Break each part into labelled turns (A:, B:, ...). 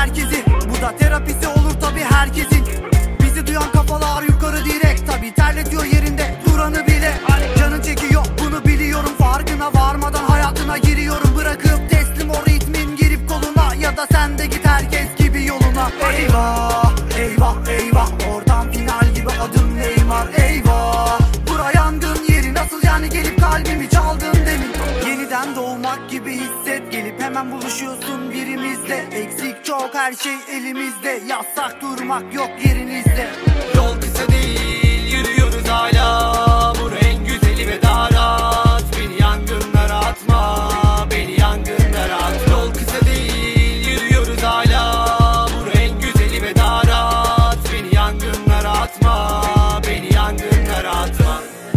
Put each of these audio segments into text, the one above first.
A: herkesi. Bu da terapisi olur tabi herkesin. Bizi duyan kafalar yukarı direkt, tabi terletiyor yerinde duranı bile. Canın çekiyor bunu biliyorum, farkına varmadan hayatına giriyorum. Bırakıp teslim o ritmin girip koluna, ya da sen de git herkes gibi yoluna. Eyvah eyvah eyvah, oradan final gibi adım Neymar. Eyvah bura yangın yeri, nasıl yani gelip kalbimi çaldın demin. Yeniden doğmak gibi hisset, gelip hemen buluşuyorsun birimizle. Eksik çok her şey elimizde, yazsak durmak yok yerinizde.
B: Yol kısa değil, yürüyoruz hala. Bura en güzeli ve darat. Beni yangınlara atma, beni yangınlara at. Yol kısa değil, yürüyoruz hala. Bura en güzeli ve darat. Beni yangınlara atma, beni yangınlara atma.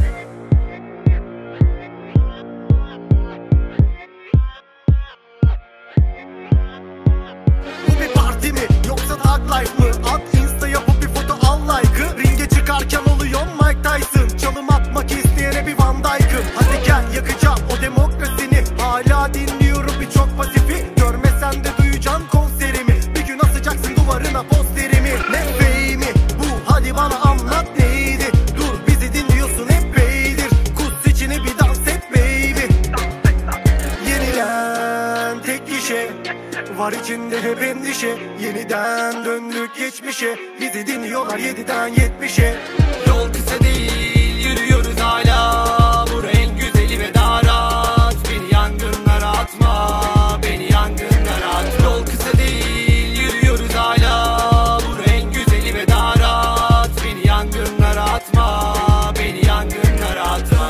C: Bu bir parti mi yoksa Thug Life mı? At Insta'ya bu bir foto al like'ı. Ringe çıkarken oluyor Mike Tyson. Çalım atmak isteyene bir Van Dyke'ım. Hadi gel yakacağım o demokrasini. Hala dinliyorum birçok pasifi. Görmesen de duyacaksın konserimi. Bir gün asacaksın duvarına posterimi. Ne fake'i bu, hadi bana anlat neydi? Dur bizi dinliyorsun hep beydir. Kus içini bir dans et baby. Yenilen tek gişe var içinde hep endişe. Yeniden döndük geçmişe. Bizi dinliyorlar 7'den 70'e.
B: Yol kısa değil, yürüyoruz hala. Bura en güzeli ve darat. Beni yangınlara atma, beni yangınlara at. Yol kısa değil, yürüyoruz hala. Bura en güzeli ve darat. Beni yangınlara atma, beni yangınlara atma.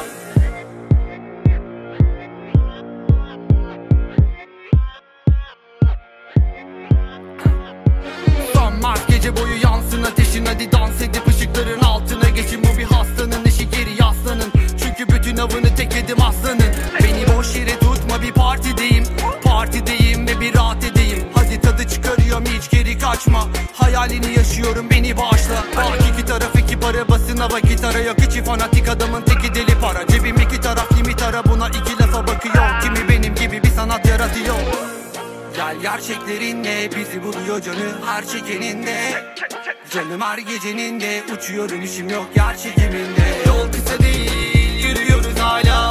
B: Sönmez gece boyu yansın ateşin, hadi dans edip ışıkların altına geçin. Bu bir hastanın işi, geri yaslanın. Çünkü bütün avını tek yedim aslanın. Beni boş yere tutma, bir partideyim ve bir rahat edeyim. Hadi tadı çıkarıyorum, hiç geri kaçma. Hayalini yaşıyorum, beni bağışla. Bak iki taraf iki para, basın hava gitara yok. İçi fanatik adamın teki deli para. Cebim iki taraf limit ara, buna iki lafa bakıyor. Kimi benim gibi bir sanat yaratıyor. Gel gerçeklerinle bizi buluyor canı her çekeninde. Canım her gecenin de uçuyorum, işim yok yer çekiminde. Yol kısa değil, yürüyoruz hala.